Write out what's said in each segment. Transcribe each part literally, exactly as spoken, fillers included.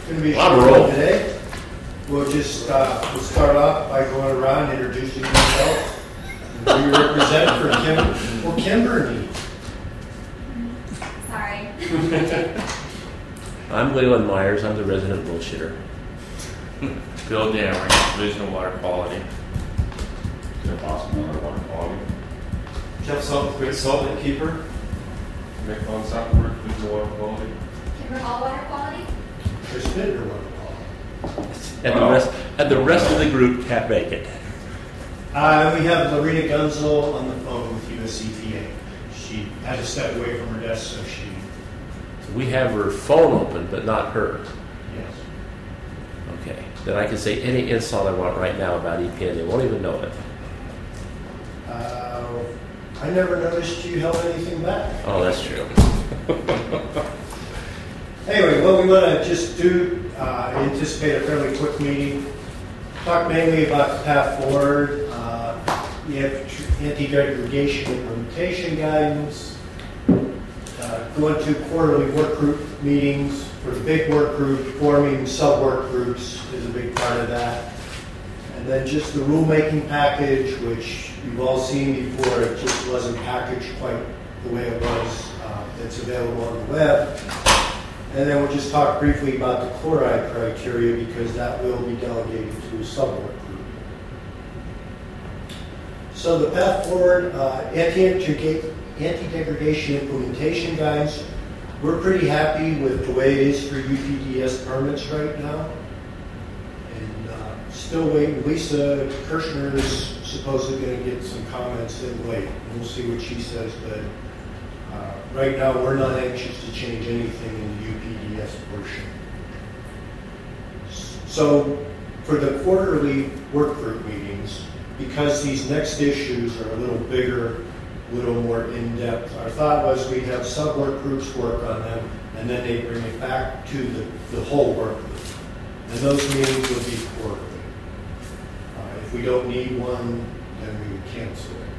going to be a I'm short roll. one today. We'll just uh, we'll start off by going around introducing yourselves. Who you represent for Kim or Kimberly. Sorry. I'm Leland Myers. I'm the resident bullshitter. Bill Damery, Division of Water Quality. Jeff Osborne, Water Quality. Jeff Salt, Great Salt Lake Keeper. Mick Von Stoppenberg, Division of Water Quality. Kimber All Water Quality? Chris Bitter, what And the rest, and the rest of the group can't make it. Uh, we have Lorena Gunzel on the phone with U S E P A. She had to step away from her desk, so she, We have her phone open, but not her. yes. Okay. Then I can say any insult I want right now about E P A. They won't even know it. Uh, I never noticed you held anything back. Oh, that's true. Anyway, what we want to just do, uh, anticipate a fairly quick meeting. Talk mainly about the path forward. Uh, we have tr- anti-degradation implementation guidance. Uh, go into quarterly work group meetings for the big work group. Forming sub-work groups is a big part of that. And then just the rulemaking package, which you've all seen before. It just wasn't packaged quite the way it was. Uh, that's available on the web. And then we'll just talk briefly about the chloride criteria because that will be delegated to a sub-work group. So the path forward, uh, anti- anti-degradation implementation guidance, we're pretty happy with the way it is for U P D S permits right now. And uh, still waiting. Lisa Kirshner is supposedly going to get some comments in late. We'll see what she says, but Uh, right now, we're not anxious to change anything in the U P D S portion. So, for the quarterly work group meetings, because these next issues are a little bigger, a little more in-depth, our thought was we'd have sub-work groups work on them, and then they bring it back to the, the whole work group. And those meetings will be quarterly. Uh, if we don't need one, then we would cancel it.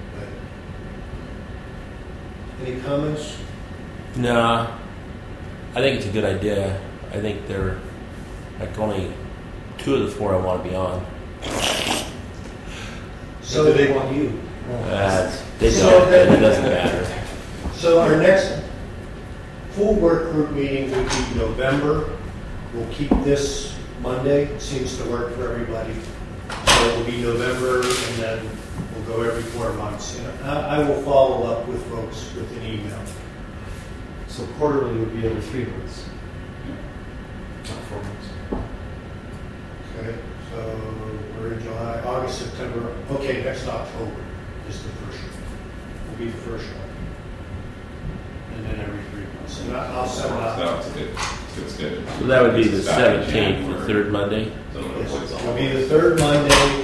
Any comments? Nah, I think it's a good idea. I think they're like only two of the four I want to be on. So do they want you? Uh, they So don't, then- and it doesn't matter. So our next full work group meeting will be November. We'll keep this Monday. It seems to work for everybody. So it will be November, and then we'll go every four months. And I, I will follow up with folks with an email. So quarterly would be every three months. Not four months. Okay, so we're in July, August, September. Okay, next October is the first one. Will be the first one. And then every three months. And I- I'll send out. That's a good, good schedule. So that would be the It's back in seventeenth, the January. third Monday. So Yes, it's it'll all- be the third Monday.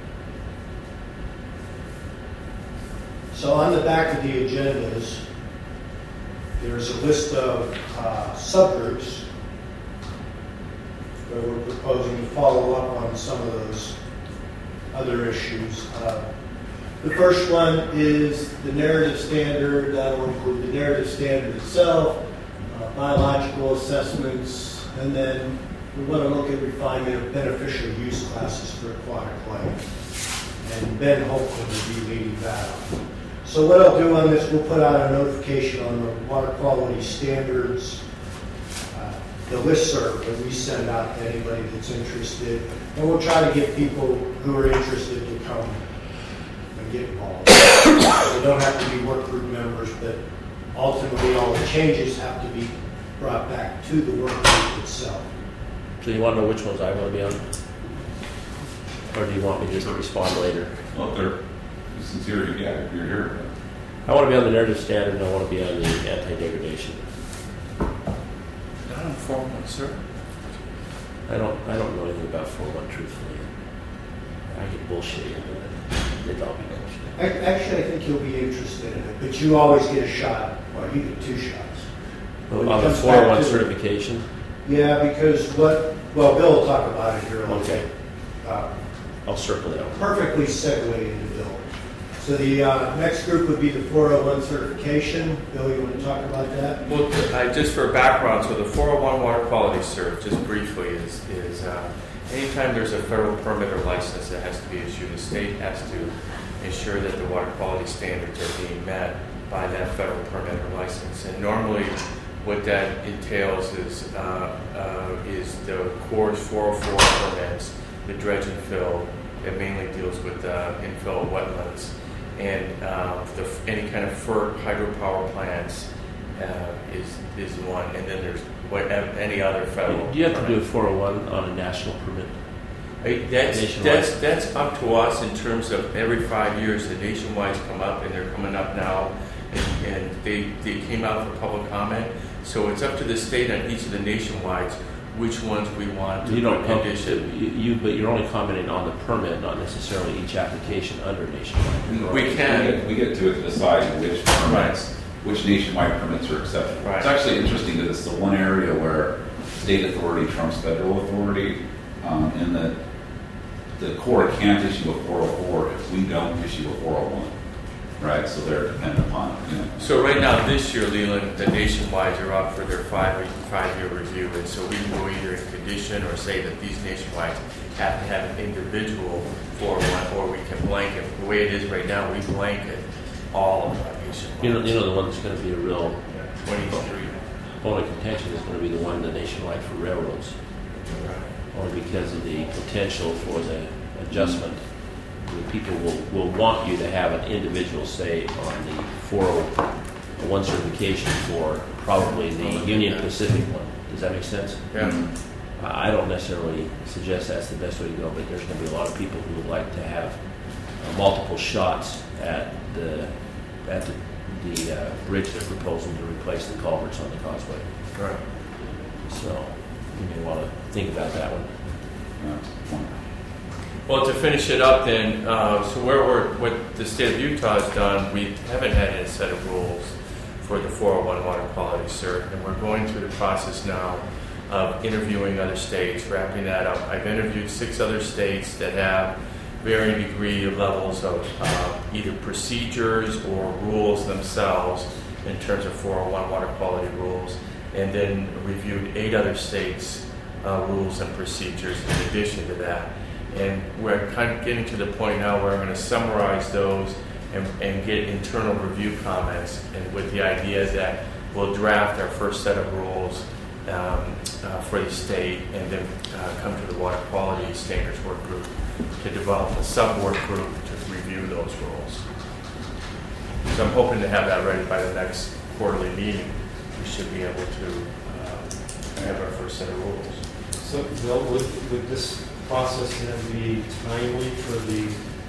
So on the back of the agendas, there's a list of uh, subgroups where we're proposing to follow up on some of those other issues. Uh, the first one is the narrative standard. That will include the narrative standard itself, uh, biological assessments, and then we want to look at refinement of beneficial use classes for aquatic life. And Ben hopefully will be leading that. So what I'll do on this, we'll put out a notification on the water quality standards, uh, the listserv that we send out to anybody that's interested. And we'll try to get people who are interested to come and get involved. They don't have to be work group members, but ultimately all the changes have to be brought back to the work group itself. So you want to know which ones I want to be on? Or do you want me just to respond later? Well, if they're sincere, yeah, if you're here. I want to be on the narrative standard and I want to be on the anti-degradation. Not on four one, sir. I don't I don't know anything about four one truthfully. I get bullshit into it. It's all be bullshit. Ac- Actually, I think you'll be interested in it, but you always get a shot. Well, you get two shots. When it On the comes four back one to- certification? Yeah, because what, well, Bill will talk about it here a little Okay. bit. Uh, I'll circle it out. Perfectly segue into Bill. So the uh, next group would be the four oh one certification. Bill, you want to talk about that? Well, uh, just for background, so the four oh one water quality cert, just briefly, is, is uh, anytime there's a federal permit or license that has to be issued, the state has to ensure that the water quality standards are being met by that federal permit or license. And normally, what that entails is uh, uh, is the Corps four oh four permits, the dredge and fill, that mainly deals with uh, infill of wetlands, and uh, the, any kind of F E R C hydropower plants uh, is is one, and then there's what, any other federal. Do you have to do a permit. four oh one on a national permit? Hey, That's, Nationwide. that's, that's up to us in terms of every five years, the nationwides come up, and they're coming up now, and, and they, they came out for public comment. So it's up to the state on each of the nationwides which ones we want to You don't put com- condition. you, you, but you're only commenting on the permit, not necessarily each application under nationwide. We We can, get, we get to it to decide which permits, which nationwide permits are accepted. Right. It's actually interesting that it's the one area where state authority trumps federal authority, um, in that the Corps can't issue a four oh four if we don't issue a four oh one, right? So they're dependent upon, you know. so right now, this year, Leland, the nationwides are up for their five, five-year review, and so we can go either in condition or say that these nationwides have to have an individual four oh one, or we can blanket. The way it is right now, we blanket all of our nationwides. You know, you know the one that's going to be a real twenty-three. point of contention is going to be the one, the nationwide for railroads, only because of the potential for the adjustment. The people will, will want you to have an individual say on the four oh one certification for probably the Union Pacific one. Does that make sense? Yeah. I don't necessarily suggest that's the best way to go, but there's going to be a lot of people who would like to have uh, multiple shots at the at the, the uh, bridge they're proposing to replace the culverts on the causeway. Right. So you may want to think about that one. Yeah. Well, to finish it up then, uh, so where we're, what the state of Utah has done, we haven't had a set of rules for the four oh one water quality cert, and we're going through the process now of interviewing other states, wrapping that up. I've interviewed six other states that have varying degree of levels of uh, either procedures or rules themselves in terms of four oh one water quality rules, and then reviewed eight other states' uh, rules and procedures in addition to that. And we're kind of getting to the point now where I'm going to summarize those and, and get internal review comments, and with the idea that we'll draft our first set of rules um, uh, for the state, and then uh, come to the water quality standards work group to develop a sub-work group to review those rules. So I'm hoping to have that ready by the next quarterly meeting. We should be able to uh, have our first set of rules. So, Bill, would, would this process then be timely for the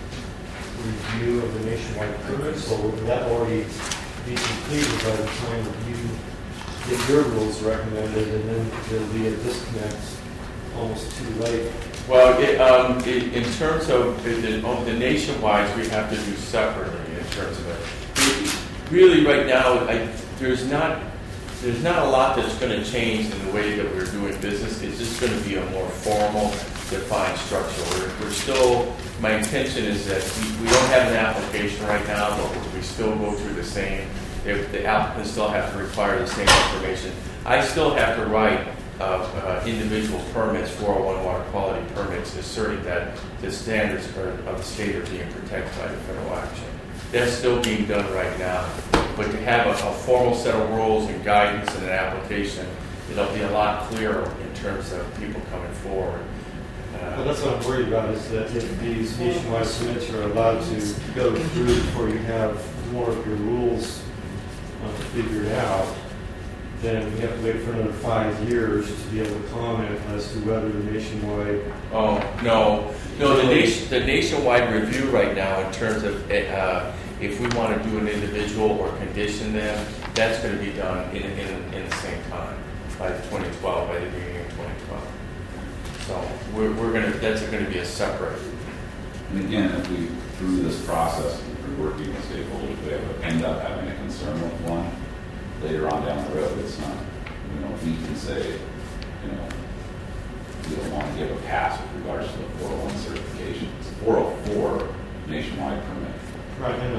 review of the nationwide permits, or would that already be completed by the time that you get your rules recommended, and then there'll be a disconnect almost too late? Well, it, um, it, in terms of the, the, the nationwide, we have to do separately in terms of it. Really, right now, I, there's not there's not a lot that's going to change in the way that we're doing business. It's just going to be a more formal, defined structure. We're, we're still. My intention is that we, we don't have an application right now, but we still go through the same. If the applicants still have to require the same information. I still have to write uh, uh, individual permits, four oh one water quality permits, asserting that the standards are, of the state are being protected by the federal action. That's still being done right now. But to have a, a formal set of rules and guidance and an application, it'll be a lot clearer in terms of people coming forward. Uh, Well, that's what I'm worried about, is that if these nationwide permits are allowed to go through before you have more of your rules uh, figured out, then we have to wait for another five years to be able to comment as to whether the nationwide. Oh, no. No, the nation, the nationwide review right now in terms of uh, if we want to do an individual or condition them, that's going to be done in, in, in the same time, by twenty twelve, by the beginning of twenty twelve. So we're, we're going to, that's going to be a separate. And again, if we, through this process, we're working with stakeholders, if we have, end up having a concern with one, later on down the road, it's not, you know, we can say, you know, we don't want to give a pass with regards to the four oh one certification. It's a four oh four nationwide permit. Right, and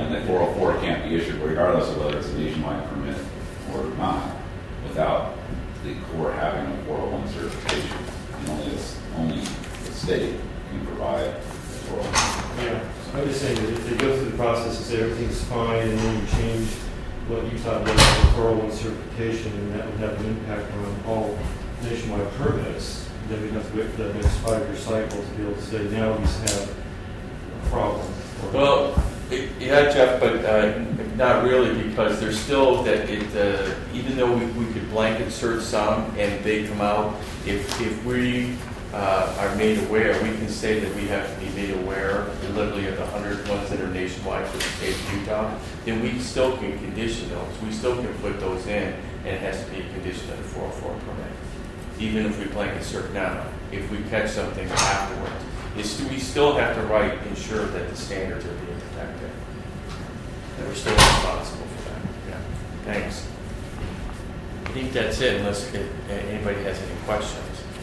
regardless of whether it's a nationwide permit or not, without the Corps having a four oh one certification. And only this, only the state can provide a four oh one. Yeah, I'm just saying that if they go through the process and say everything's fine, and then you change what Utah does with the four oh one certification, and that would have an impact on all nationwide permits, then we'd have to wait for that next five-year cycle to be able to say, now we have a problem. Well, it- yeah, Jeff, but uh, not really, because there's still that it, uh, even though we, we could blanket search some and they come out, if, if we uh, are made aware, we can say that we have to be made aware literally of the hundred ones that are nationwide for the state of Utah, then we still can condition those. We still can put those in, and it has to be a condition of the four oh four permit. Even if we blanket search now, if we catch something afterwards, it's, we still have to write, ensure that the standards are being protected. And we're still responsible for that. Yeah. Thanks. I think that's it, unless it, anybody has any questions.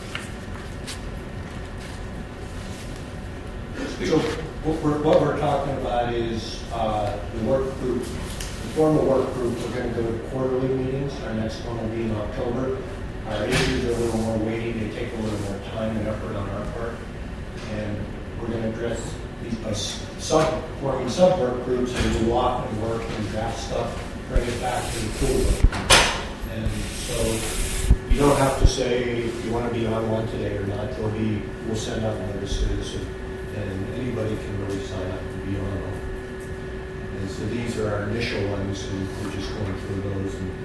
So what we're, what we're talking about is uh, the work group, the formal work group, we're going to go to quarterly meetings. Our next one will be in October. Our issues are a little more weighty. They take a little more time and effort on our part. And we're going to address these by sub, forming sub-work groups, and we'll walk and work and draft stuff, bring it back to the full work group. And so you don't have to say if you want to be on one today or not. There'll be, we'll send out notices, and, and anybody can really sign up and be on them. And so these are our initial ones, and we're just going through those. And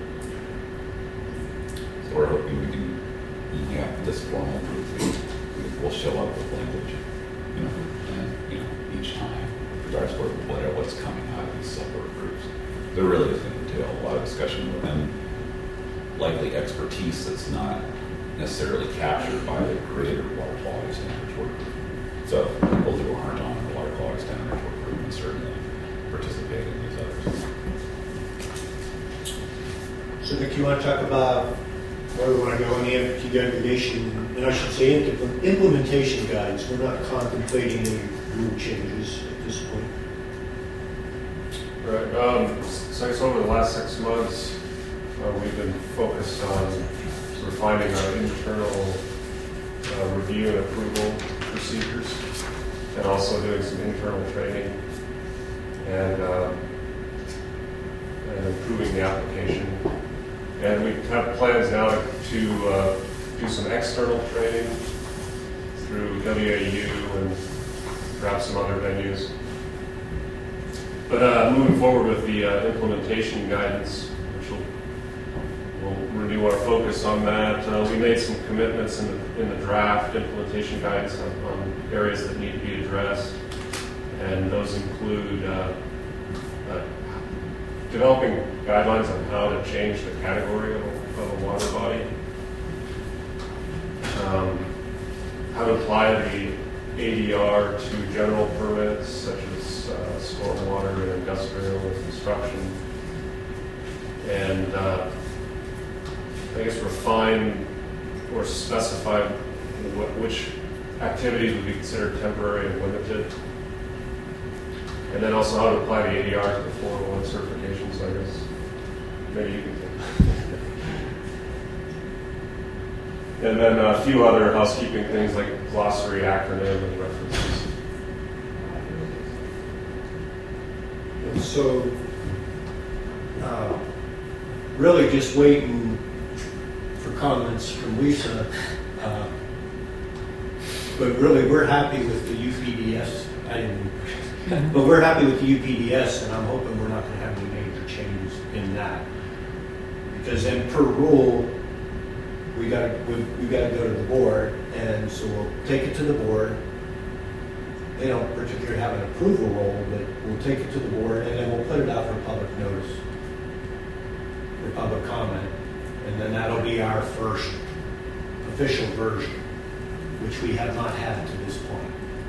So we're hoping we can, yeah, this formal group, we, we will show up with language, you know, and, you know, each time, regardless of whatever, what's coming out of these sub-work groups. There really is going to entail a lot of discussion with them, likely expertise that's not necessarily captured by the greater water quality standards work group. So people who aren't on the water quality standards work group can certainly participate in these others. So Nick, you want to talk about where we want to go in the anti-degradation, and I should say implement- implementation guides. We're not contemplating any rule changes at this point. Right. Um, so I guess over the last six months, uh, we've been focused on refining our internal uh, review and approval procedures, and also doing some internal training and, uh, and improving the application. And we have plans now to uh, do some external training through W A U and perhaps some other venues. But uh, moving forward with the uh, implementation guidance, which will we'll renew our focus on that. Uh, we made some commitments in the, in the draft implementation guidance on, on areas that need to be addressed, and those include uh, uh, developing guidelines on how to change the category of a, of a water body, um, how to apply the A D R to general permits such as uh, stormwater and industrial and construction, and uh, I guess refine or specify what, which activities would be considered temporary and limited. And then also how to apply the A D R to the four oh one certifications, I guess. Maybe you can think. And then a few other housekeeping things like glossary, acronym, and references. And so, uh, really just waiting for comments from Lisa. Uh, but really, we're happy with the U P D S. I didn't. But we're happy with the U P D S, and I'm hoping we're not going to have any major changes in that. Because then, per rule, we got to we, we got to go to the board, and so we'll take it to the board. They don't particularly have an approval role, but we'll take it to the board, and then we'll put it out for public notice, for public comment, and then that'll be our first official version, which we have not had to this point.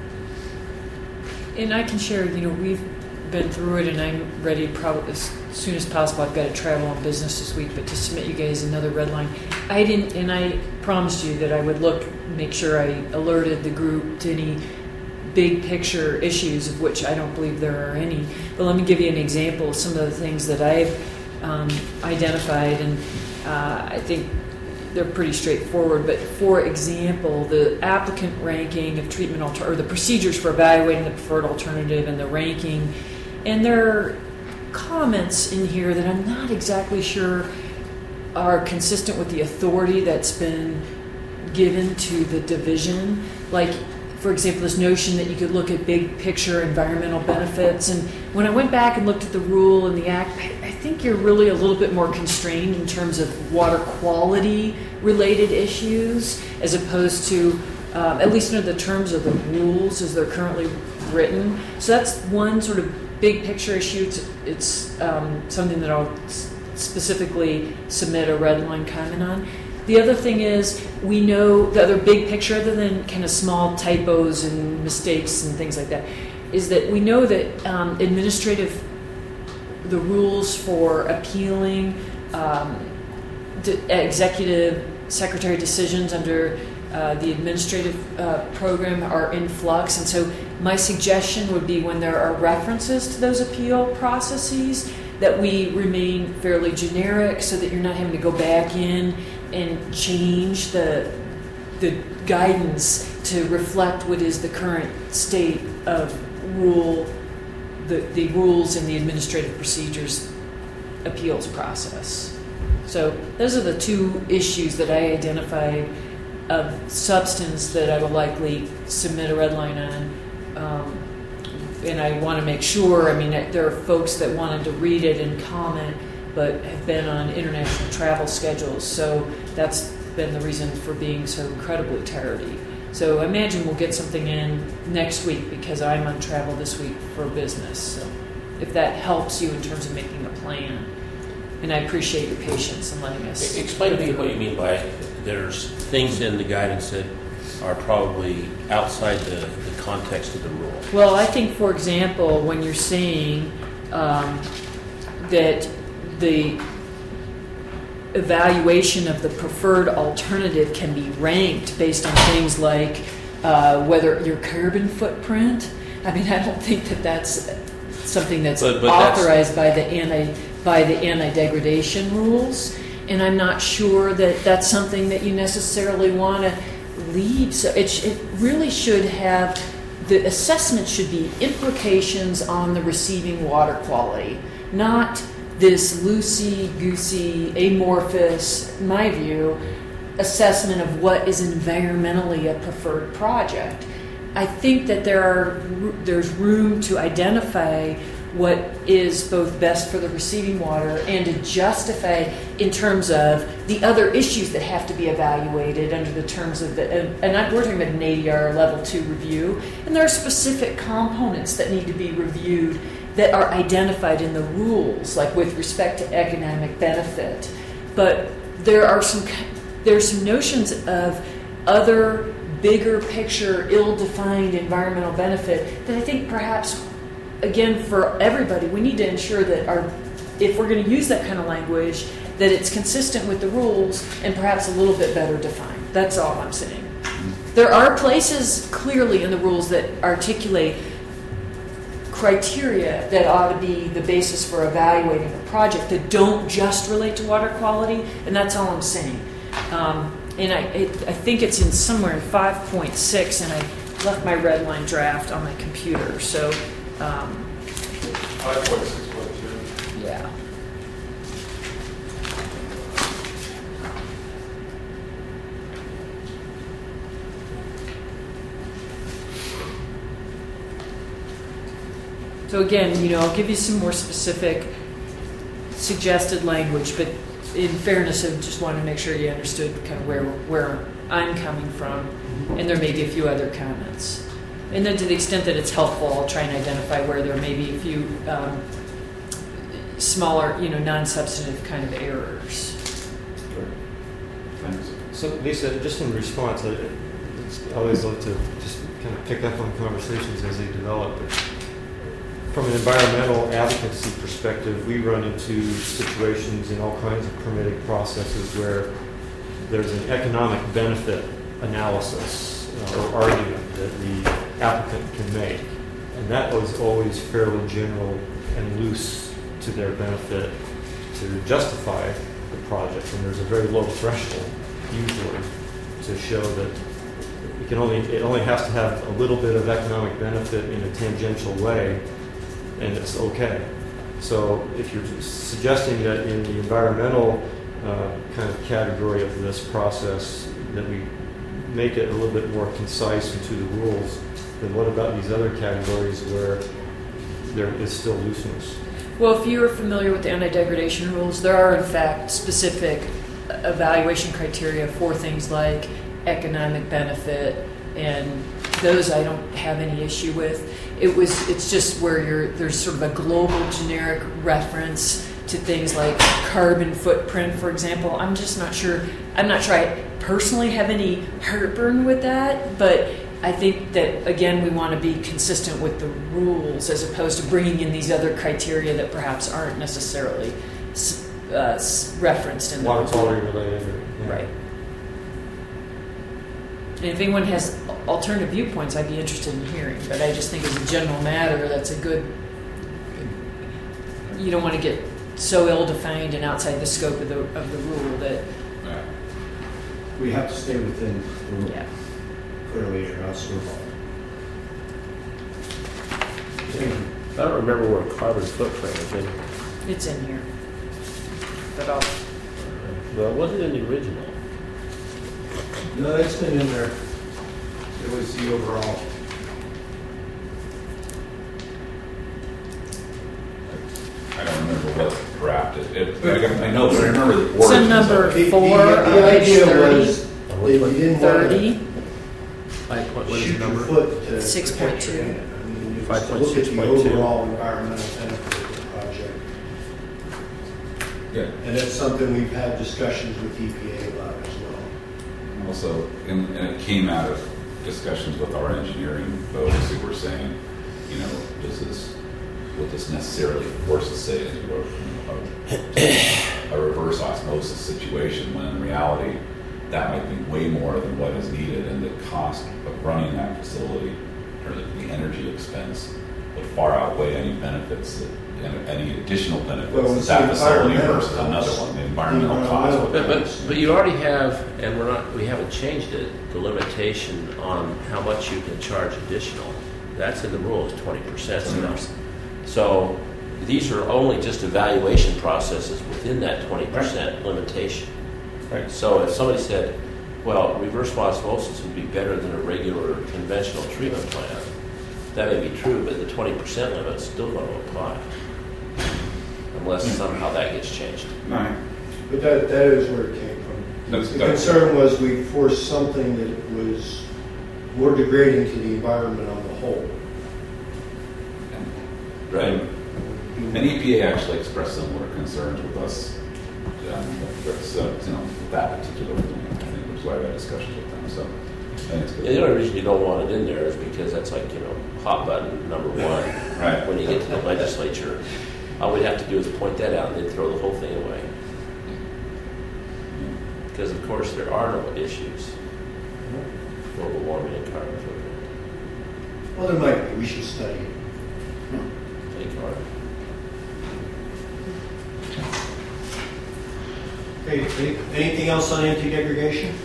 And I can share, you know, we've been through it, and I'm ready probably as soon as possible. I've got to travel on business this week, but to submit you guys another red line. I didn't, and I promised you that I would look, make sure I alerted the group to any big picture issues, of which I don't believe there are any. But let me give you an example of some of the things that I've um, identified, and uh, I think they're pretty straightforward. But for example, the applicant ranking of treatment alter- or the procedures for evaluating the preferred alternative and the ranking, and there are comments in here that I'm not exactly sure are consistent with the authority that's been given to the division. Like, for example, this notion that you could look at big picture environmental benefits. And when I went back and looked at the rule and the act, I, I think you're really a little bit more constrained in terms of water quality related issues, as opposed to, um, at least under the terms of the rules as they're currently written. So that's one sort of big picture issue. It's, it's um, something that I'll specifically submit a red line comment on. The other thing is, we know the other big picture, other than kind of small typos and mistakes and things like that, is that we know that um, administrative, the rules for appealing um, d- executive secretary decisions under uh, the administrative uh, program are in flux. And so my suggestion would be, when there are references to those appeal processes, that we remain fairly generic, so that you're not having to go back in and change the the guidance to reflect what is the current state of rule, the, the rules in the administrative procedures appeals process. So those are the two issues that I identified of substance that I will likely submit a red line on. Um, and I want to make sure, I mean, there are folks that wanted to read it and comment, but have been on international travel schedules, so that's been the reason for being so incredibly tardy. So I imagine we'll get something in next week, because I'm on travel this week for business. So if that helps you in terms of making a plan, and I appreciate your patience in letting us. Explain to me what you mean by there's things in the guidance that are probably outside the, the context of the rule. Well, I think, for example, when you're saying um, that the evaluation of the preferred alternative can be ranked based on things like uh, whether your carbon footprint. I mean, I don't think that that's something that's but, but authorized that's... by the anti by the anti-degradation rules, and I'm not sure that that's something that you necessarily want to leave. So it, sh- it really should have, the assessment should be implications on the receiving water quality, not this loosey-goosey, amorphous, in my view, assessment of what is environmentally a preferred project. I think that there are there's room to identify what is both best for the receiving water and to justify in terms of the other issues that have to be evaluated under the terms of the, and I, we're talking about an A D R level two review, and there are specific components that need to be reviewed that are identified in the rules, like with respect to economic benefit. But there are some there's some notions of other bigger picture, ill-defined environmental benefit that I think perhaps, again, for everybody, we need to ensure that our, if we're going to use that kind of language, that it's consistent with the rules and perhaps a little bit better defined. That's all I'm saying. There are places clearly in the rules that articulate criteria that ought to be the basis for evaluating a project that don't just relate to water quality, and that's all I'm saying. Um, and I, it, I think it's in somewhere in five point six, and I left my red line draft on my computer. So, um, five point six point two. yeah. So again, you know, I'll give you some more specific suggested language, but in fairness, I just wanted to make sure you understood kind of where where I'm coming from, and there may be a few other comments. And then to the extent that it's helpful, I'll try and identify where there may be a few um, smaller, you know, non-substantive kind of errors. Thanks. So Lisa, just in response, I, it's, I always love to just kind of pick up on conversations as they develop. But from an environmental advocacy perspective, we run into situations in all kinds of permitting processes where there's an economic benefit analysis uh, or argument that the applicant can make. And that was always fairly general and loose to their benefit to justify the project. And there's a very low threshold usually to show that it can only it only has to have a little bit of economic benefit in a tangential way, and it's okay. So if you're suggesting that in the environmental uh, kind of category of this process that we make it a little bit more concise and to the rules, then what about these other categories where there is still looseness? Well, if you're familiar with the anti-degradation rules, there are in fact specific evaluation criteria for things like economic benefit, and those I don't have any issue with. It was, it's just where you're, there's sort of a global generic reference to things like carbon footprint, for example. I'm just not sure, I'm not sure I personally have any heartburn with that, but I think that, again, we want to be consistent with the rules as opposed to bringing in these other criteria that perhaps aren't necessarily uh, referenced in the Water rules. quality related. Or, yeah. Right. And if anyone has alternative viewpoints, I'd be interested in hearing. But I just think as a general matter, that's a good, you don't want to get so ill-defined and outside the scope of the of the rule that, Right. We have to stay within the rule, yeah. clearly, or else we're wrong. I don't remember where carbon footprint is in. It's in here. But I'll, Well, it wasn't in the original. No, it's been in there. It was the overall. I don't remember what draft it, it, I know, but I remember the origins. So of number it. The- the- four the on page idea thirty. was that you didn't want to thirty, Like, what, what is shoot the your number? foot to six protect point two. your hand. I mean, you five have to point look at six the point two. overall environmental benefit of the project. Yeah. And it's something we've had discussions with E P A about as well. Also, and, and it came out of discussions with our engineering folks who were saying, you know, does this, will this necessarily force us, say, into a, a, a reverse osmosis situation, when in reality, that might be way more than what is needed, and the cost of running that facility, or the, the energy expense, would far outweigh any benefits that, and any additional benefits Well, that it's that the facility environmental versus another costs. one, the environmental The cost. environmental But, but, but you already have, and we're not, we haven't changed it, the limitation on how much you can charge additional. That's in the rules, twenty percent now. So these are only just evaluation processes within that twenty percent limitation. Right. So if somebody said, well, reverse osmosis would be better than a regular conventional treatment plant, that may be true, but the twenty percent limit's still going to apply. Unless somehow that gets changed. Right. But that, that is where it came from. That's- The that's- concern was we forced something that was more degrading to the environment on the whole. Right. And E P A actually expressed similar concerns with us, um, with, uh, you know, with that particular thing, I think, which is why we had discussions with them, so I think it's good. And the only reason you don't want it in there is because that's like, you know, hot button number one. Right. When you get to the legislature, all we'd have to do is point that out and then throw the whole thing away. Because of course there are no issues. Global warming and carbon footprint. Well, there might be. We should study it. They are. Okay, any- anything else on anti-degradation?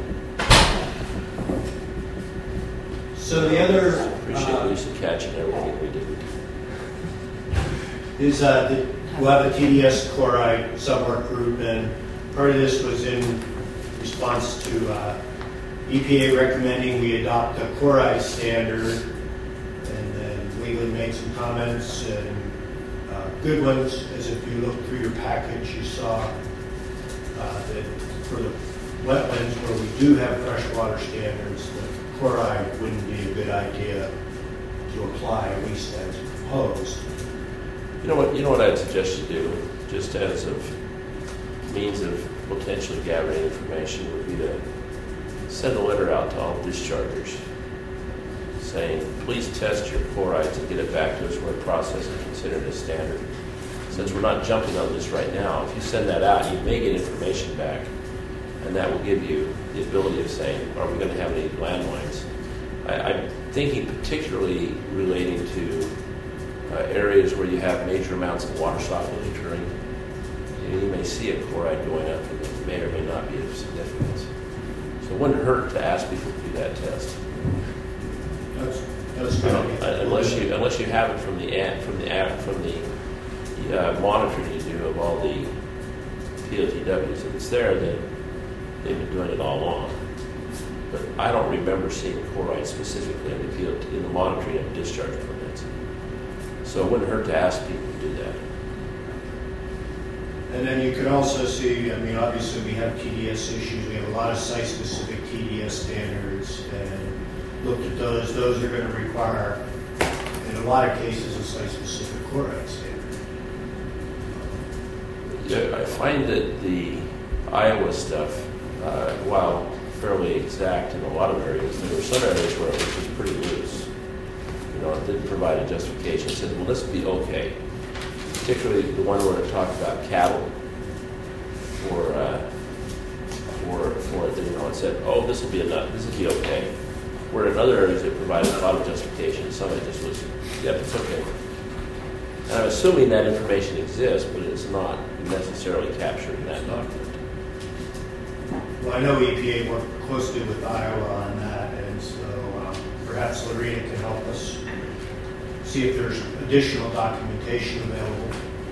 So the other Appreciate uh, Lisa catching everything we did. is uh, the, we'll have a T D S chloride subwork group, and part of this was in response to uh, E P A recommending we adopt a chloride standard, and then Leland made some comments, and uh, good ones, as if you look through your package, you saw uh, that for the wetlands where we do have freshwater standards, the chloride wouldn't be a good idea to apply, at least as proposed. You know what? You know what I'd suggest you do, just as of means of potentially gathering information, would be to send a letter out to all dischargers saying, please test your chlorides and get it back to us when process is considered a standard. Since we're not jumping on this right now, if you send that out, you may get information back, and that will give you the ability of saying, are we going to have any landmines? I, I'm thinking particularly relating to uh, areas where you have major amounts of water soluble occurring. You know, you may see a chloride going up that may or may not be of significance. So it wouldn't hurt to ask people to do that test. That's, that's You know, good. uh, unless you unless you have it from the ad, from the ad, from the uh, monitoring you do of all the P O T Ws. If it's there, then they've been doing it all along. But I don't remember seeing chloride specifically in the P O T, in the monitoring of discharge permits. So it wouldn't hurt to ask people to do that. And then you can also see, I mean, obviously we have T D S issues. We have a lot of site-specific T D S standards, and looked at those. Those are going to require, in a lot of cases, a site-specific chloride standard. Yeah, I find that the Iowa stuff, uh, while fairly exact in a lot of areas, there were some areas where it was just pretty loose. You know, it didn't provide a justification. It said, well, this would be okay. Particularly the one where it talked about cattle for, uh, for, for it. You know, it said, oh, this will be enough. This will be okay. Where in other areas it provided a lot of justification. Some of it just was, yep, it's okay. And I'm assuming that information exists, but it's not necessarily captured in that document. Well, I know E P A worked closely with Iowa on that, and so um, perhaps Lorena can help us see if there's additional documentation available.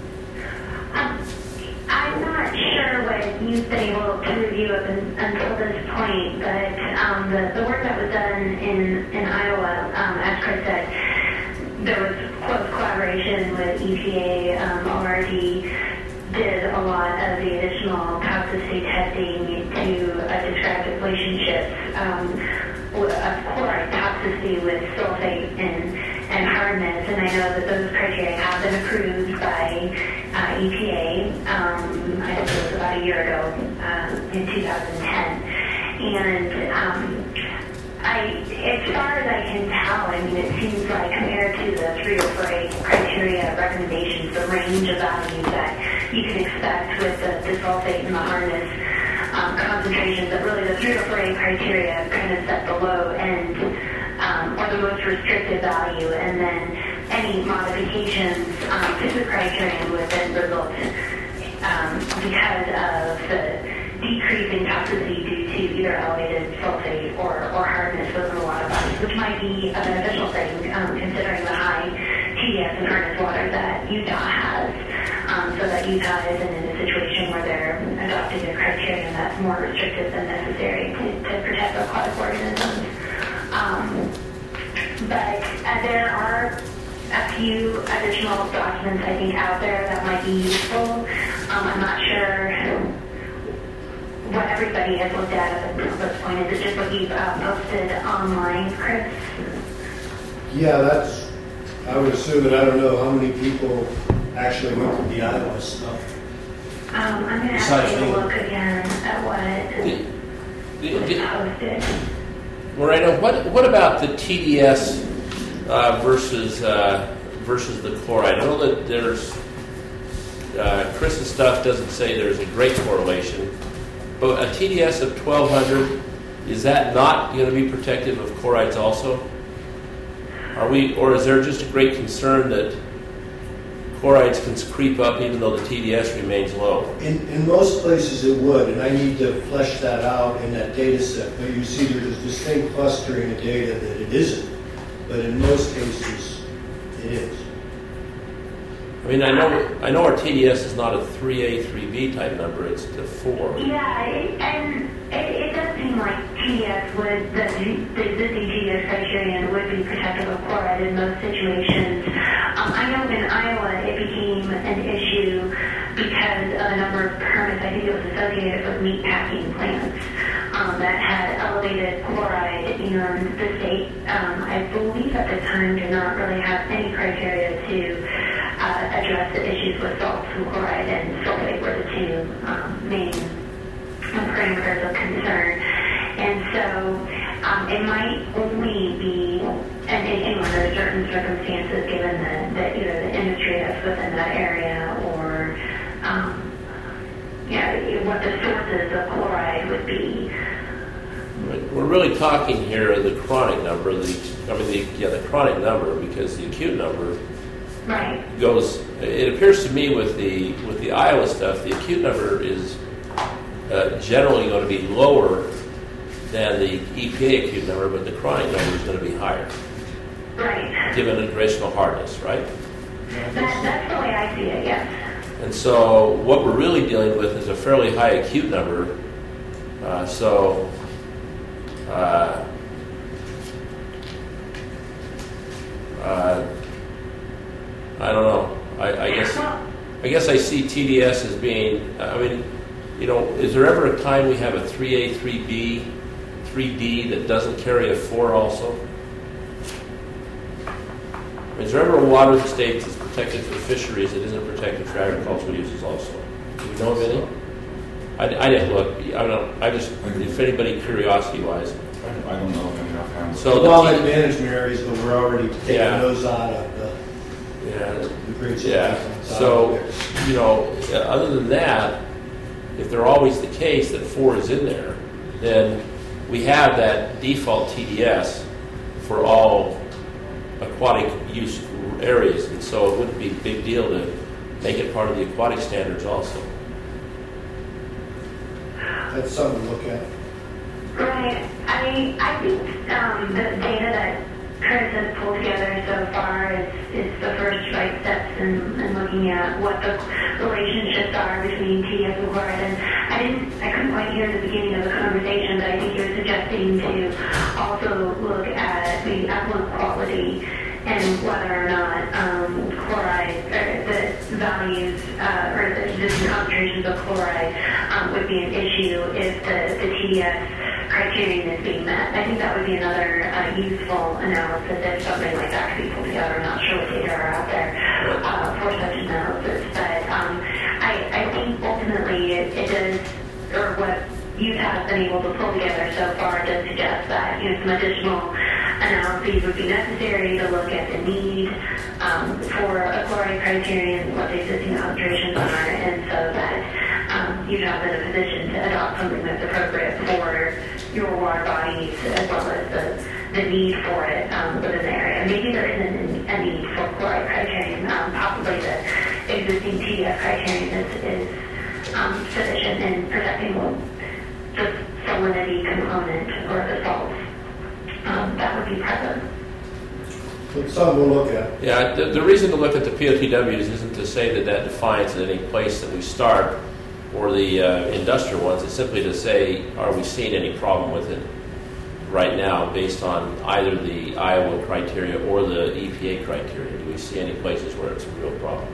Um, I'm not sure what you've been able to review up in, until this point, but um, the, the work that was done in, in Iowa, um, as Chris said, there was close collaboration with E P A. Um, O R D did a lot of the additional toxicity testing to uh, describe the relationships um, of chloride toxicity with sulfate and, and hardness. And I know that those criteria have been approved by uh, E P A. Um, I think it was about a year ago, uh, in two thousand ten. And um, I, as far as I can tell, I mean, it seems like compared to the three oh four A criteria recommendations, the range of values that you can expect with the, the sulfate and the hardness um, concentrations, that really the three oh four A criteria kind of set the low end um, or the most restrictive value, and then any modifications um, to the criterion would then result um, because of the decreasing toxicity due to either elevated sulfate or, or hardness within the water bodies, which might be a beneficial thing um, considering the high T D S and hardness water that Utah has, um, so that Utah isn't in a situation where they're adopting a criterion that's more restrictive than necessary to, to protect aquatic organisms. Um, but uh, there are a few additional documents, I think, out there that might be useful. Um, I'm not sure what everybody has looked at at this point. Is it just what you've uh, posted online, Chris? Yeah, that's, I would assume that I don't know how many people actually went through the Iowa stuff. Um, I'm going to Besides have to me. look again at what The- the- was the- posted. Moreno, what what about the T D S uh, versus uh, versus the chloride? I know that there's uh, Chris's stuff doesn't say there's a great correlation, but a T D S of twelve hundred, is that not going to be protective of chlorides also? Are we, or is there just a great concern that chlorides can creep up even though the T D S remains low? In, in most places it would, and I need to flesh that out in that data set, but you see there's a distinct clustering of data that it isn't, but in most cases it is. I mean, I know I know our T D S is not a three A, three B type number, it's the four. Yeah, it, and it, it does seem like T D S would, the, the existing T D S criterion would be protective of chloride in most situations. Um, I know in Iowa it became an issue because of a number of permits. I think it was associated with meat packing plants um, that had elevated chloride, and the state, um, I believe at the time, did not really have any criteria to uh, address the issues with salt and chloride, and sulfate were the two um, main parameters of concern. And so um, it might only be an issue under certain circumstances, given the, the either the industry that's within that area or um, you know, what the sources of chloride would be. We're really talking here the chronic number, the, I mean, the, yeah, the chronic number, because the acute number Right. goes, it appears to me with the, with the Iowa stuff, the acute number is uh, generally going to be lower than the E P A acute number, but the chronic number is going to be higher, Right. given nutritional hardness, right? That, that's the way I see it, yes. And so what we're really dealing with is a fairly high acute number. Uh, so uh, uh, I don't know. I, I guess I guess I see T D S as being. I mean, you know, is there ever a time we have a three A, three B, three D that doesn't carry a four also? Is there ever a water in the state that's protected for fisheries that isn't protected for agricultural uses also? Do we know of any? I, I didn't look. I don't. I just, if anybody curiosity-wise. I don't know if any offhand. So The the wildlife T- management areas, but we're already taking Yeah. those out of the, yeah, the Great yeah. Lakes. So you know, other than that, if they're always the case that four is in there, then we have that default T D S for all aquatic use areas, and so it wouldn't be a big deal to make it part of the aquatic standards also. That's something to look at. Right. I I think um, the data that Chris has pulled together so far is, is the first right steps in, in looking at what the relationships are between T D S and chloride. And I didn't, I couldn't quite hear the beginning of the conversation, but I think you were suggesting to also look at the effluent quality and whether or not um, chloride, or the values, uh, or the existing concentrations of chloride um, would be an issue if the, the T D S criterion is being met. I think that would be another uh, useful analysis if something like that could be pulled together. I'm not sure what data are out there uh, for such analysis, but um, I, I think ultimately it, it does, or what Utah has been able to pull together so far does suggest that, you know, some additional analyses would be necessary to look at the need um, for a chloride criterion, what the existing concentrations are, and so that um, Utah is in a position to adopt something that's appropriate for your water bodies as well as the, the need for it um, within the area. Maybe there isn't a need for chloride criterion. Um, possibly the existing T D S criterion is, is um, sufficient in protecting the salinity component or the salts um, that would be present. It's something we'll look at. Yeah, the, the reason to look at the P O T Ws isn't to say that that defines any place that we start or the uh, industrial ones. It's simply to say, are we seeing any problem with it right now based on either the Iowa criteria or the E P A criteria? Do we see any places where it's a real problem?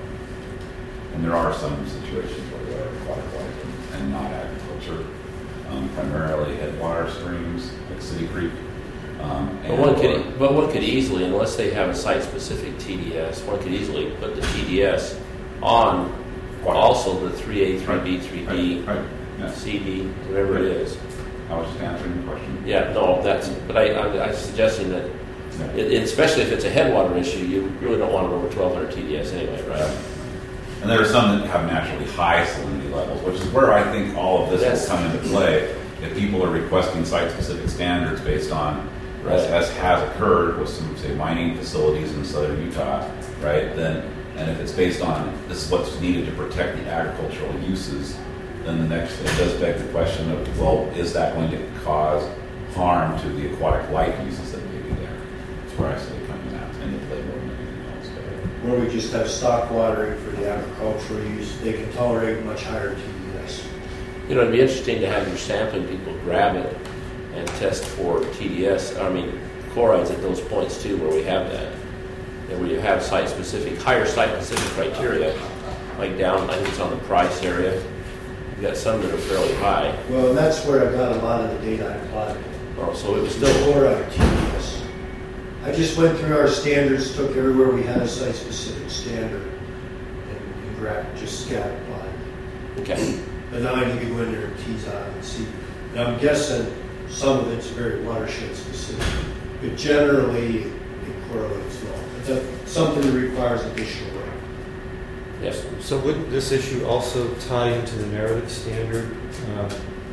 And there are some situations where there are aquatic life and, and not agriculture, um, primarily headwater streams like City Creek. Um, But one could, but one could easily, unless they have a site-specific T D S, one could easily put the T D S on also the three A, three B, three D, Right, right, yeah. C D, whatever it is. I was just answering the question. Yeah, no, that's. But I, I, I'm suggesting that, Yeah. it, especially if it's a headwater issue, you really don't want it over twelve hundred T D S anyway, right? And there are some that have naturally high salinity levels, which is where I think all of this Yes. will come into play. If people are requesting site-specific standards based on, as, as has occurred with some, say, mining facilities in southern Utah, right? Then, and if it's based on this is what's needed to protect the agricultural uses, then the next, it does beg the question of, well, is that going to cause harm to the aquatic life uses that may be there? That's where I see it coming out into play more than anything else. But, Where we just have stock watering for the agricultural use, they can tolerate much higher T D S. You know, it'd be interesting to have your sampling people grab it and test for T D S, I mean, chlorides at those points too, where we have that. And where you have site-specific, higher site-specific criteria, like down, I think it's on the Price area. You've got some that are fairly high. Well, and that's where I got a lot of the data I plotted. Oh, so it was Still still, chloride T D S. I just went through our standards, took everywhere we had a site-specific standard, and, and grabbed, just scat applied. okay. But now I need to go in there and tease out and see. And I'm guessing some of it's very watershed specific, but generally it correlates well. It's a, something that requires additional work. Yes. So wouldn't this issue also tie into the narrative standard? Uh,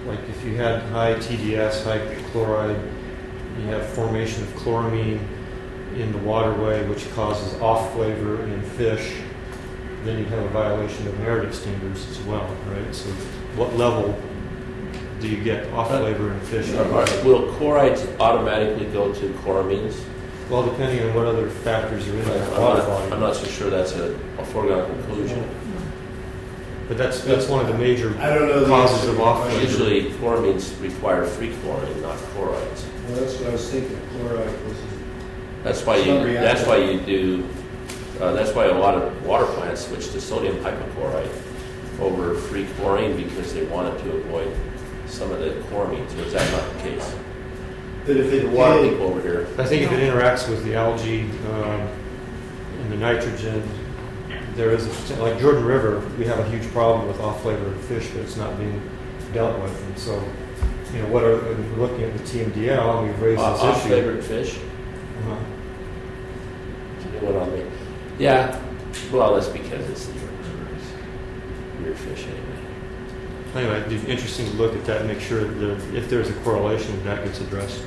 like if you had high T D S, high chloride, you have formation of chloramine in the waterway, which causes off flavor in fish, then you have a violation of narrative standards as well, right? So what level do you get off flavor in fish? Will chlorides automatically go to chloramines? Well, depending on what other factors are in that I'm water not, body. I'm not so sure that's a, a foregone conclusion. But that's that's one of the major I don't know the causes answer of to off your flavor. Usually chloramines require free chlorine, not chlorides. Well, that's what I was thinking, chloride was. That's why It's you. not That's reactive. why you do. Uh, that's why a lot of water plants switch to sodium hypochlorite over free chlorine because they wanted to avoid some of the chloramines. Or is that not the case? But if The it water did, people over here. I think if it interacts with the algae um, and the nitrogen, there is a, like Jordan River, we have a huge problem with off flavor of fish, but it's not being dealt with. And so, you know, what are when we're looking at the T M D L, and we've raised Uh, this off issue. flavored fish. Uh-huh. You know what I mean? Yeah. Well, that's because it's the Jordan River. It's weird fish anyway. Anyway, it'd be interesting to look at that and make sure that if there's a correlation, that gets addressed.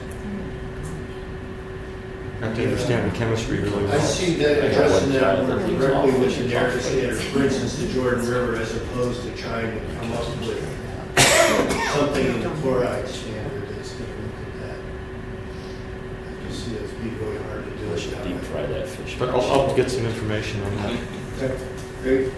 I have to understand the chemistry really well. I see that addressing that more directly with the narrative standard, for instance, the Jordan River, as opposed to trying to come up with something in the chloride standard that's going to look at that. I just see it's be really hard to do I it should that deep way. fry that fish. But I'll, I'll get some information on that. Okay, great.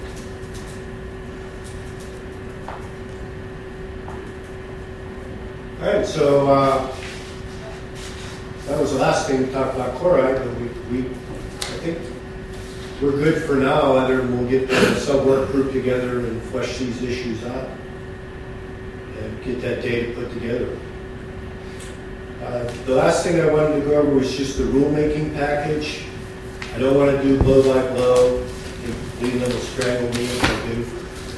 All right, so uh, that was the last thing to talk about chloride, but we, we, I think we're good for now, other than we'll get the sub-work group together and flesh these issues out and get that data put together. Uh, the last thing I wanted to go over was just the rulemaking package. I don't want to do blow by blow. Leave them to strangle me if I do.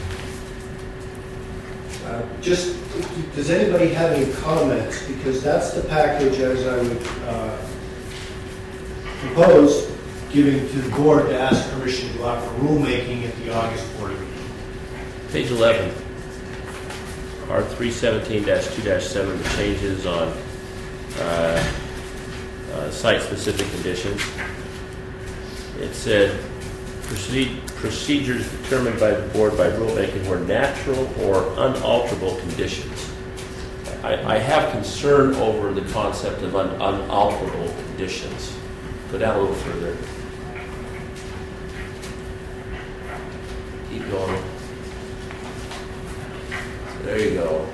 Uh, just, does anybody have any comments? Because that's the package as I would uh, propose giving to the board to ask permission to go out for rulemaking at the August board meeting. Page eleven, R three seventeen dash two dash seven, the changes on uh, uh, site-specific conditions. It said, proceed, procedures determined by the board by rulemaking were natural or unalterable conditions. I, I have concern over the concept of un, unalterable conditions. Go down a little further. Keep going. There you go.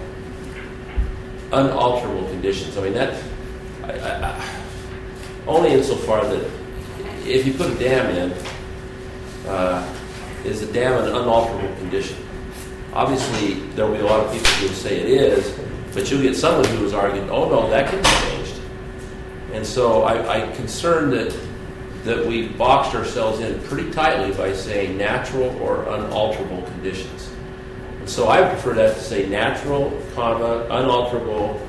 Unalterable conditions. I mean, that, I, I, I, only insofar that if you put a dam in, uh, is the dam an unalterable condition? Obviously, there will be a lot of people who will say it is, but you'll get someone who is arguing, oh no, that can be changed. And so I, I'm concerned that that we boxed ourselves in pretty tightly by saying natural or unalterable conditions. And so I prefer that to say natural, comma, unalterable,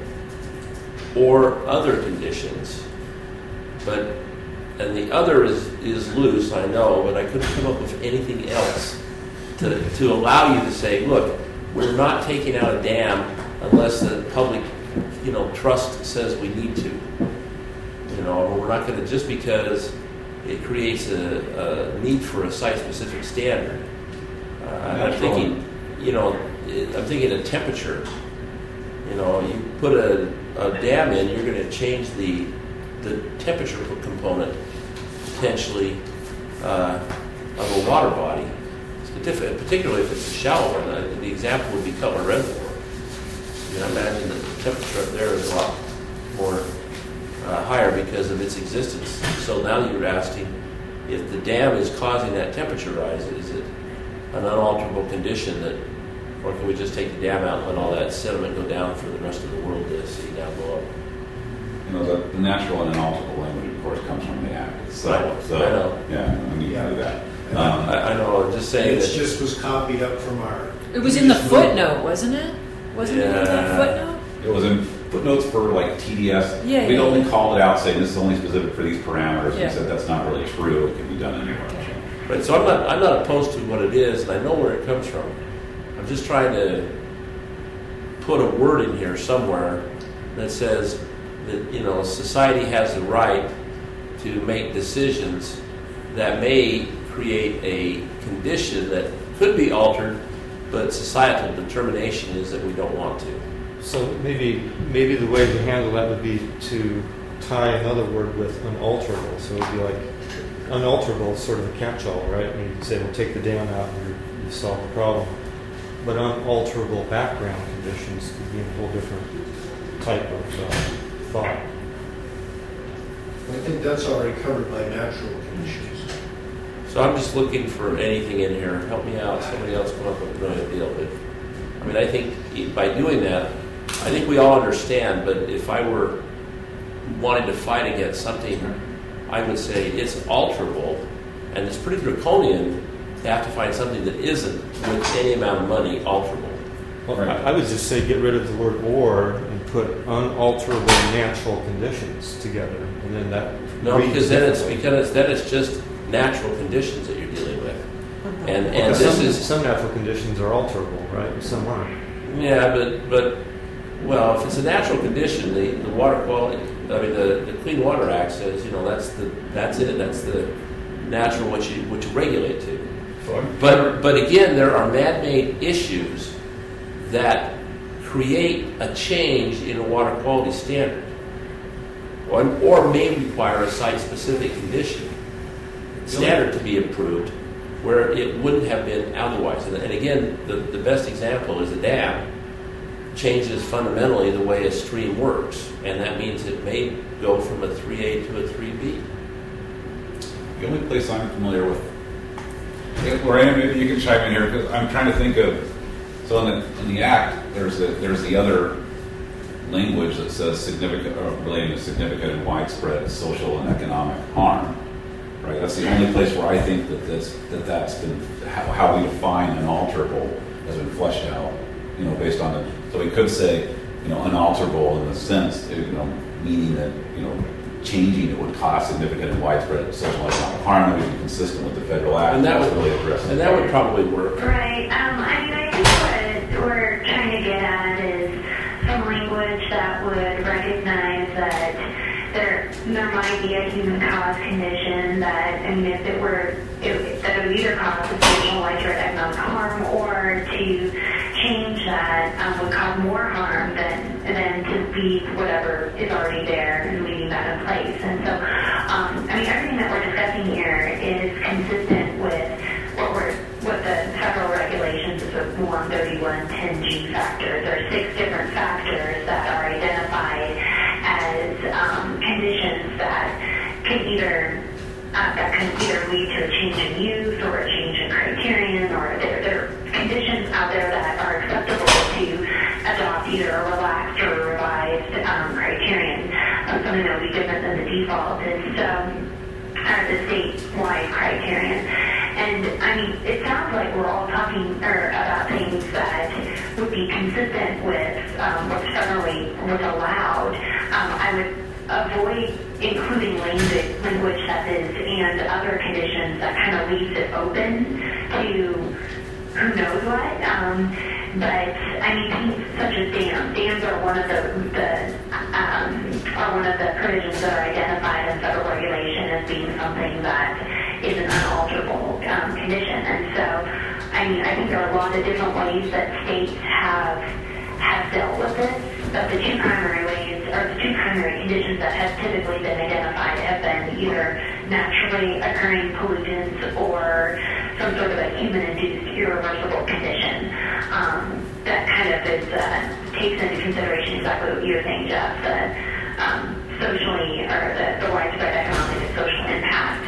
or other conditions. But and the other is, is loose, I know, but I couldn't come up with anything else to, to allow you to say, look, we're not taking out a dam unless the public, you know, trust says we need to. You know, we're not going to, just because it creates a, a need for a site-specific standard. Uh, I'm thinking, you know, I'm thinking of temperature. You know, you put a, a dam in, you're going to change the the temperature component potentially uh, of a water body, particularly if it's a shallow one. Uh, the example would be Cutler Reservoir. You know, I imagine that the temperature up there is a lot more uh, higher because of its existence. So now you're asking, if the dam is causing that temperature rise, is it an unalterable condition that, or can we just take the dam out and let all that sediment go down for the rest of the world to see down below? You know, the, the natural and unalterable language, of course, comes from the Act itself. I know, I know. Yeah, we need to do that. Um, I, I know, I'm just saying It that. just was copied up from our. It was in the footnote, wasn't it? Wasn't it in Yeah. that footnote? It was in footnotes for like T D S. Yeah, We'd yeah, only yeah. called it out saying this is only specific for these parameters. Yeah. We said that's not really true. It can be done anywhere. Right, so I'm not, I'm not opposed to what it is, and I know where it comes from. I'm just trying to put a word in here somewhere that says that, you know, society has the right to make decisions that may create a condition that could be altered, but societal determination is that we don't want to. So maybe maybe the way to handle that would be to tie another word with unalterable. So it would be like unalterable is sort of a catch-all, right? I mean, you could say, well, take the dam out and you, you solve the problem. But unalterable background conditions could be a whole different type of uh, thought. I think that's already covered by natural conditions. So I'm just looking for anything in here. Help me out. Somebody else come up with a brilliant deal. But I mean, I think by doing that, I think we all understand. But if I were wanting to fight against something, I would say it's alterable, and it's pretty draconian to have to find something that isn't, with any amount of money, alterable. Well, I, I would just say get rid of the word "or" and put unalterable natural conditions together, and then that. No, reads because then it's differently. because then it's just natural conditions that you're dealing with, and and Because this some, is some natural conditions are alterable, right? And some aren't. yeah, but but well, if it's a natural condition, the, the water quality, I mean the, the Clean Water Act says, you know, that's the that's it, that's the natural what you what you regulate to. But but again, there are man-made issues that create a change in a water quality standard, or, or may require a site-specific condition standard to be improved where it wouldn't have been otherwise. And, and again, the, the best example is a dam changes fundamentally the way a stream works, and that means it may go from a three A to a three B. The only place I'm familiar with, Lorraine, maybe you can chime in here, because I'm trying to think of, so in the, in the Act, there's a, there's the other language that says significant, or relating to significant and widespread social and economic harm, right? That's the only place where I think that that's, that that's been, how, how we define unalterable has been fleshed out, you know, based on the, so we could say, you know, unalterable in the sense, you know, meaning that, you know, changing it would cause significant and widespread social and economic harm, that would be consistent with the federal act. And that would really address it. And that would probably work. Right. Um, I mean, I think what we're trying to get at is some language that would recognize that there there might be a human cause condition that, I mean, if it were, if, that it would either cause social, widespread economic harm, or to change that um, would cause more harm than than to leave whatever is already there and leaving that in place. And so, um, I mean, everything that we're discussing here is consistent with what we're what the federal regulations is with one thirty-one ten G factors. There are six different factors that are identified as um, conditions that can either uh, that can either lead to a change in use or a change in criterion, or there, there are conditions out there that are acceptable to adopt either a relaxed or a revised um, criterion, uh, something that would be different than the default is um, or the statewide criterion. And I mean, it sounds like we're all talking or about things that would be consistent with um, what's federally what's allowed. Um, I would avoid including language, language that is and other conditions that kind of leaves it open to who knows what. Um, but I mean, things such as dams. Dams are one of the, the um, are one of the provisions that are identified in federal regulation as being something that is an unalterable um, condition. And so, I mean, I think there are a lot of different ways that states have have dealt with this. But the two primary ways, or the two primary conditions that have typically been identified, have been either naturally occurring pollutants or some sort of a human-induced irreversible condition. Um, that kind of is, uh, takes into consideration exactly what you're saying, Jeff, the um, socially, or the, the widespread economic and social impact.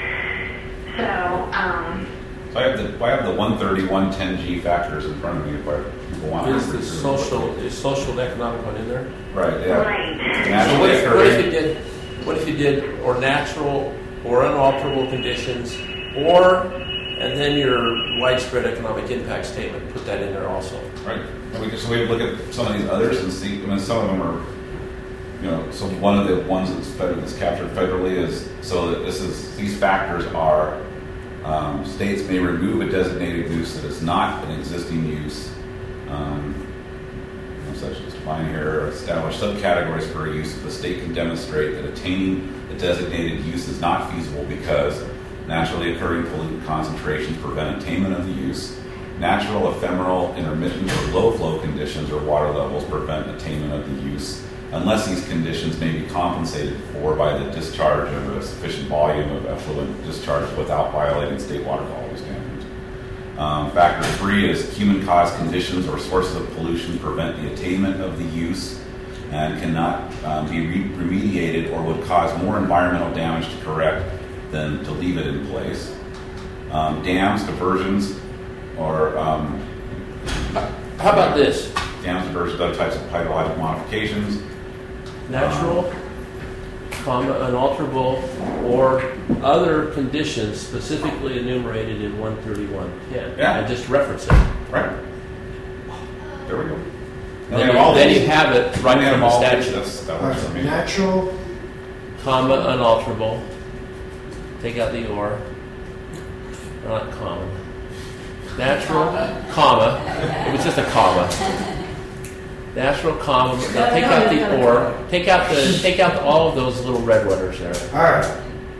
So, um, So I have the I have the one thirty-one ten G factors in front of me. If I people want to Is the social is social and economic one in there? right? Yeah. right. So what if, what if Naturally you did, what if you did, or natural or unalterable conditions, or, and then your widespread economic impact statement, put that in there also. right? And we can, so we look at some of these others and see. I mean, some of them are, you know. So one of the ones that's federal, that's captured federally is so that this is these factors are um, states may remove a designated use that is not an existing use. Um, such as define here, establish subcategories for a use if the state can demonstrate that attaining the designated use is not feasible because naturally occurring pollutant concentrations prevent attainment of the use, natural, ephemeral, intermittent, or low flow conditions or water levels prevent attainment of the use, unless these conditions may be compensated for by the discharge of a sufficient volume of effluent discharge without violating state water quality standards. Um, factor three is human-caused conditions or sources of pollution prevent the attainment of the use and cannot um, be re- remediated or would cause more environmental damage to correct than to leave it in place. Um, dams, diversions, or um, How about this? dams, diversions, other types of hydrologic modifications. Natural, comma, unalterable, or other conditions specifically enumerated in one thirty-one ten. Yeah. And just reference it. Right. There we go. Then you, then you have it right Then you from have the all these. statute. That's- That All works for right, me. natural, Comma, unalterable. Take out the or. Not comma. Natural, comma. It was just a comma. Natural, comma. Now take out the or. Take out the. Take out all of those little red letters there. all right.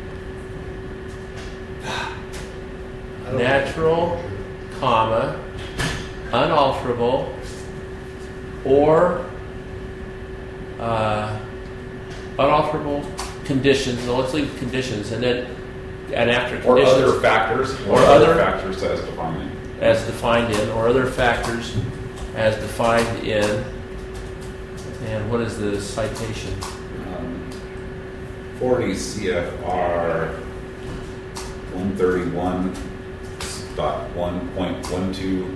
I don't- Natural, comma, unalterable, or uh, unalterable conditions. So let's leave conditions, and then and after Or conditions, other factors. Or other- factors as defined. as defined in, or other factors as defined in. And what is the citation? Um, forty C F R one thirty-one dot one point one two.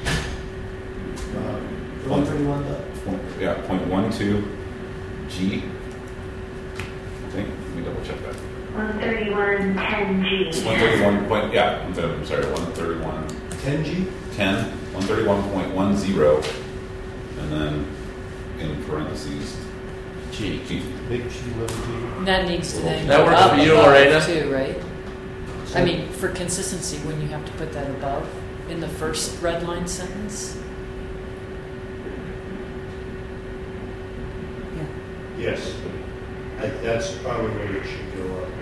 Uh, one thirty-one, Yeah, point one two G. I think. Let me double check that. one thirty-one ten G. One thirty-one point. Yeah, I'm sorry, I'm sorry. One thirty-one ten G? ten. One thirty-one point one zero, and then in parentheses G. G. Big G, little G. That needs to then That go works up for you, above Lorena? too, right? I mean, for consistency, wouldn't you have to put that above in the first red line sentence? Yes. I, that's probably where it should go up.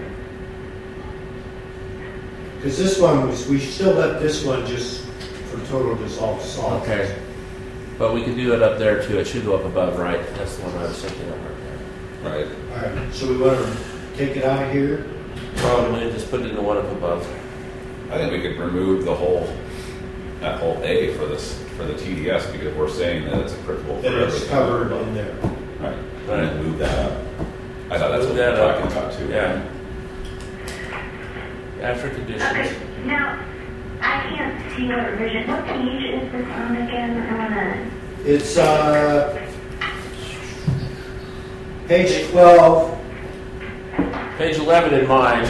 Because this one was, we still left this one just for total dissolved salt. Okay. But we could do it up there too. It should go up above, right? That's the one I was thinking of right there. Right. All right, so we want to take it out here? Probably just put it in the one up above. I think we could remove the whole that whole A for this for the T D S because we're saying that it's applicable for That it's everything. covered in there. Right. Right. And then move that up. I thought that's Move what we were that up. talking about too. Yeah. After conditions. Okay, now, I can't see what revision, what page is this on again? I wanna, It's, uh, page twelve. Page eleven in mine.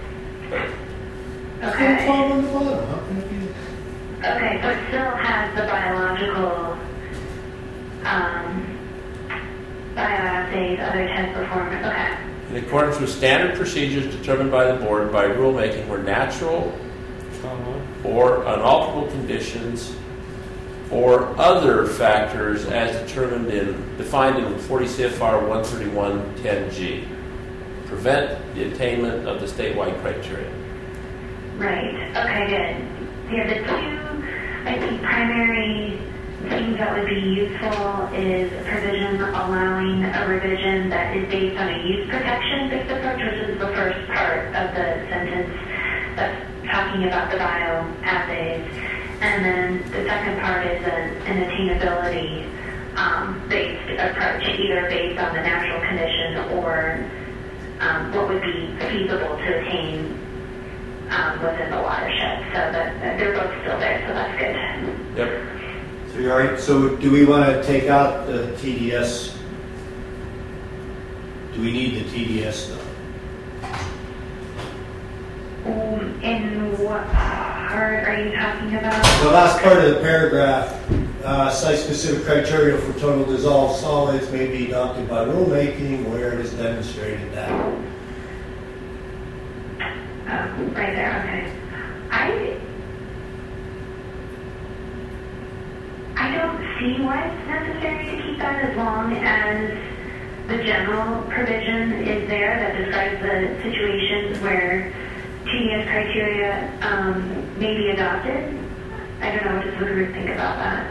okay. twelve on the bottom, how can it be? Okay, so it still has the biological, um, bioassays, other test performance, okay. In accordance with standard procedures determined by the board by rulemaking where natural or unalterable conditions or other factors as determined in, defined in forty C F R one thirty-one ten G prevent the attainment of the statewide criteria. Right, okay, good. Yeah, the two, I think, primary things that would be useful is a provision allowing a revision that is based on a use protection-based approach, which is the first part of the sentence that's talking about the bioassays. And then the second part is an, an attainability um, based approach, either based on the natural condition or um, what would be feasible to attain um, within the watershed. So that, that they're both still there, so that's good. Yep. So you're all right, so do we want to take out the T D S? Do we need the T D S though? Um, in what part are you talking about? The last part of the paragraph, uh, site-specific criteria for total dissolved solids may be adopted by rulemaking where it is demonstrated that. Oh, right there, okay. I I don't see why it's necessary to keep that as long as the general provision is there that describes the situations where T D S criteria um, may be adopted. I don't know, what does the group think about that?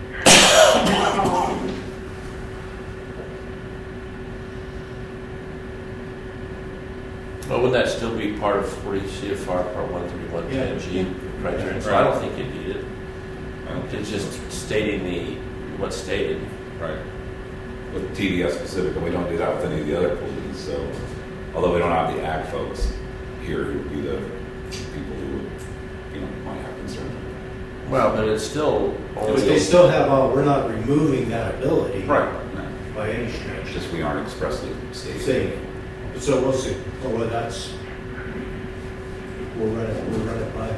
Well, wouldn't that still be part of forty C F R Part one thirty-one ten G criteria? So I don't think you need it. It's just stating the, what's stated. Right. With T D S specific, and we don't do that with any of the other police, so, although we don't have the ag folks here who would be the people who would, you know, might have concerns with that. Well, but it's still. But they still have, all we're not removing that ability. Right. No. By any stretch. It's just we aren't expressly stating. Saying. So we'll see. Oh, well, that's, we'll run it, we'll run it by.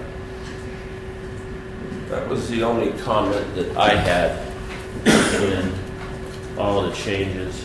That was the only comment that I had in all the changes.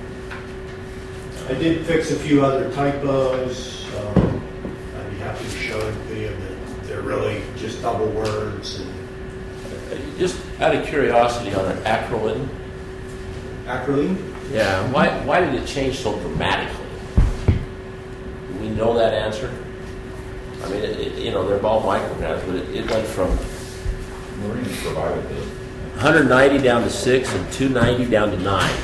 I did fix a few other typos. Um, I'd be happy to show a video that they're really just double words and Just out of curiosity on an acronym. acronym. Yeah, why why did it change so dramatically? Do we know that answer? I mean, it, it, you know, they're all micrograms, but it, it went from Marine provided the. one hundred ninety down to six and two ninety down to nine.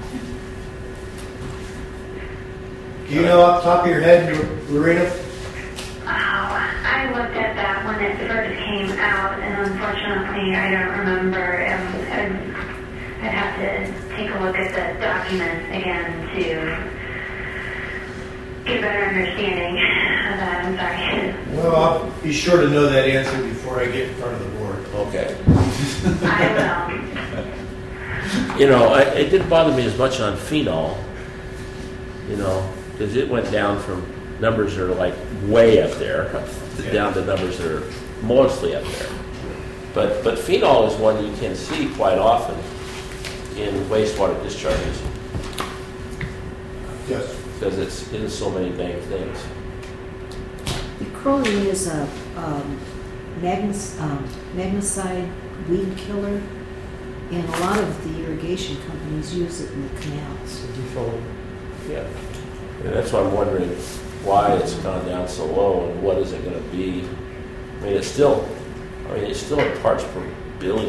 Do you know off the top of your head, Lorena? Oh, I looked at that when it first came out, and unfortunately, I don't remember. Um, I'd, I'd have to take a look at the document again to get a better understanding of that. I'm sorry. Well, I'll be sure to know that answer before I get in front of the board. Okay. I will. You know, I, it didn't bother me as much on phenol, you know, because it went down from numbers that are like way up there to down to numbers that are mostly up there. But but phenol is one you can see quite often in wastewater discharges Yes. because it's in so many dang things. Crowley is a um, magnus, um, magnicide weed killer, and a lot of the irrigation companies use it in the canals. Yeah. And that's why I'm wondering why it's gone down so low and what is it going to be. I mean, it's still, I mean, it's still in parts per billion.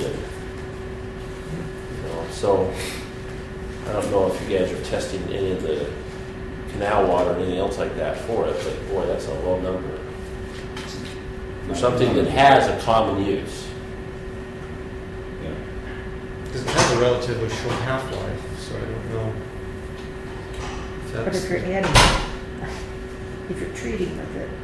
You know, so I don't know if you guys are testing any of the canal water or anything else like that for it, but boy, that's a low number. For something that has a common use. Yeah. Because it has a relatively short half-life, so I don't know. if But that's- if you're adding, if you're treating with it,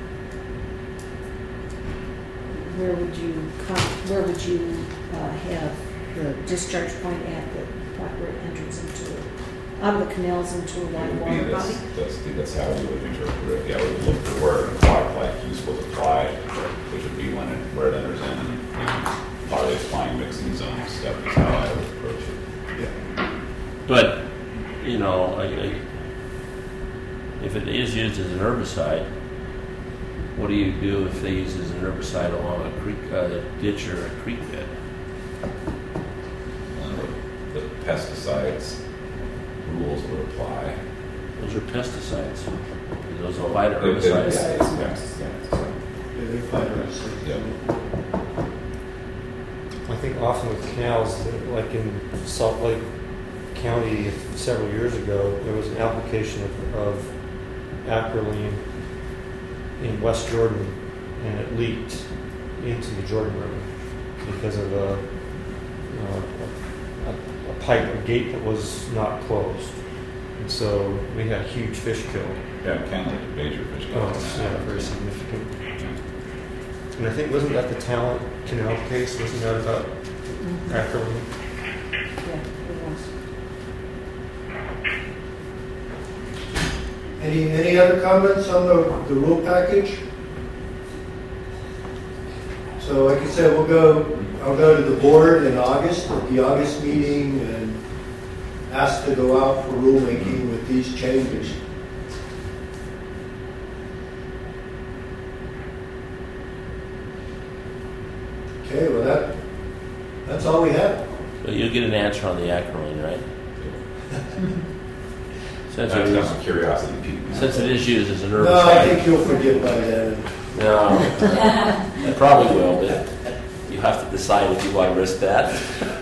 where would you come, where would you uh, have the discharge point at the point where it enters into, out of the canals into a It wide would be water this, body? that's, that's how we would interpret it. Yeah, we would look for where an applied-like use was applied, which would be when it, where it enters in, and, and are they applying mixing zone step is how I would approach it. But, you know, I, I, if it is used as an herbicide, what do you do if they use it as an herbicide along a creek, uh, ditch or a creek bed? Uh, The pesticides rules would apply. Those are pesticides. Those are lighter They- they- herbicides. yeah, yeah. Yeah, they're phytoncides. Yeah. I think often with canals, like in Salt Lake County several years ago, there was an application of, of acrolein in West Jordan, and it leaked into the Jordan River because of a, you know, a, a pipe, a gate that was not closed. And so we had huge fish killed. Yeah, it can lead to major fish Oh, kills. it's, yeah, very significant. And I think, wasn't that the Talent Canal case? Wasn't that about Mhm. acrolein? Yeah, it was. Any, any other comments on the, the rule package? So like I said, we'll go, I'll go to the board in August, at the August meeting, and ask to go out for rulemaking with these changes. Okay, well that, that's all we have. But you'll get an answer on the acrolein, right? Since it That's got is, some curiosity piqued. since it is used as an No, I think herbicide. you'll forget by then. No, you probably will, but you have to decide if you want to risk that.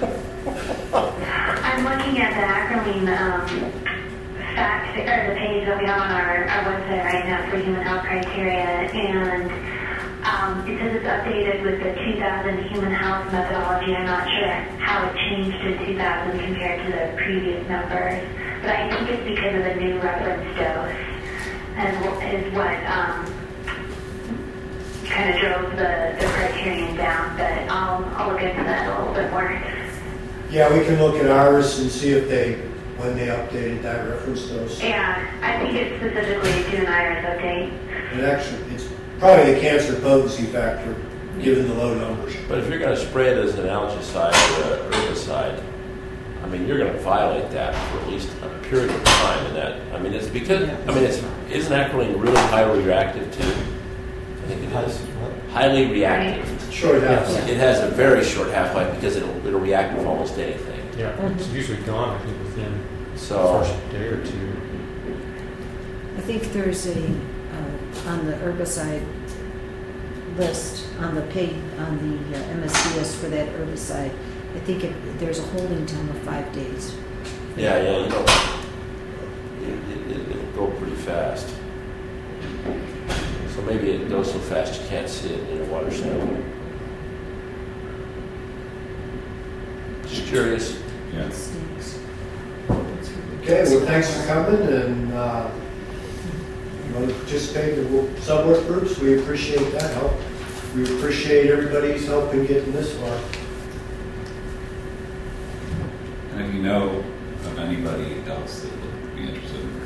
I'm looking at the acrolein um, fact, or the page that we have on our, our website right now for human health criteria, and um, it says it's updated with the two thousand human health methodology. I'm not sure how it changed in two thousand compared to the previous numbers, but I think it's because of the new reference dose as wh- is what um, kind of drove the, the criterion down. But I'll, I'll look into that a little bit more. Yeah, we can look at ours and see if they, when they updated that reference dose. Yeah, I think it's specifically to an iris update. And actually, it's probably the cancer potency factor, given the low numbers. But if you're going to spray it as an algicide or an herbicide, I mean, you're going to violate that for at least a period of time. And that, I mean, it's because, I mean, it's isn't acrolein really highly reactive too? I think it is. Highly reactive. Short half. It has a very short half-life because it'll, it'll react with almost anything. Yeah, it's usually gone, I think, within the So, first day or two. I think there's a, uh, on the herbicide list, on the pay, on the uh, M S D S for that herbicide, I think it, there's a holding time of five days. yeah, yeah, you know, it, it, it'll go pretty fast. So maybe it goes so fast you can't see it in a water sample. Just curious. Yeah. It stinks. Okay, well, thanks for coming, and uh, you want to participate in the sub-work groups, we appreciate that help. We appreciate everybody's help in getting this far. And if you know of anybody else that would be interested in